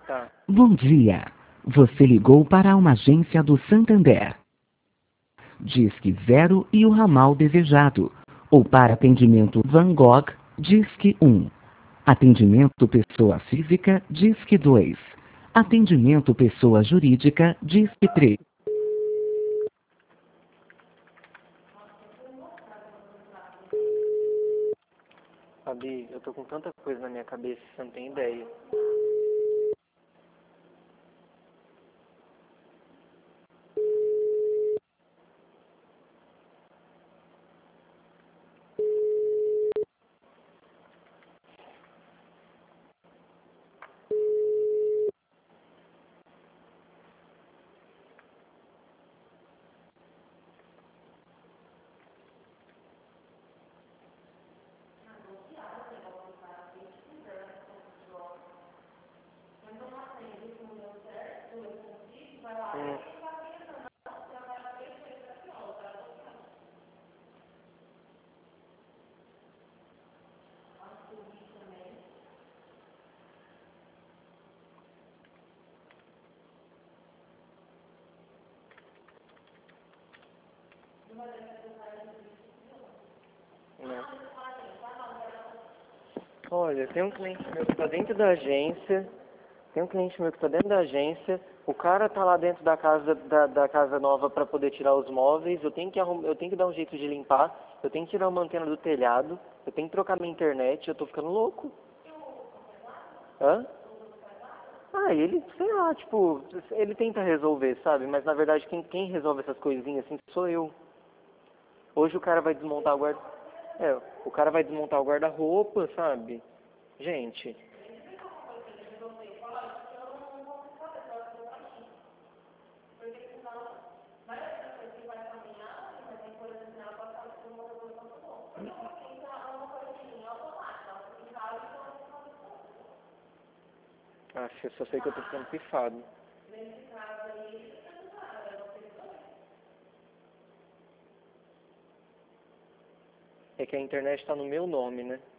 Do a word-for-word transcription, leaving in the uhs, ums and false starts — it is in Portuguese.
Tá. Bom dia. Você ligou para uma agência do Santander. Disque zero e o ramal desejado. Ou para atendimento Van Gogh, Disque um. Atendimento pessoa física, Disque dois. Atendimento pessoa jurídica, Disque três. Fabi, eu tô com tanta coisa na minha cabeça, você não tem ideia. Hum. Não. Olha, tem um cliente meu que tá dentro da agência, tem um cliente meu que tá dentro da agência, o cara tá lá dentro da casa da, da casa nova para poder tirar os móveis, eu tenho que arrum, eu tenho que dar um jeito de limpar, eu tenho que tirar uma antena do telhado, eu tenho que trocar minha internet, eu tô ficando louco. Hã? Ah, ele, sei lá, tipo, ele tenta resolver, sabe? Mas na verdade quem, quem resolve essas coisinhas assim sou eu. Hoje o cara vai desmontar o guarda... É, o cara vai desmontar o guarda-roupa, sabe? Gente, acho, eu só sei que eu tô ficando pifado. É que a internet tá no meu nome, né?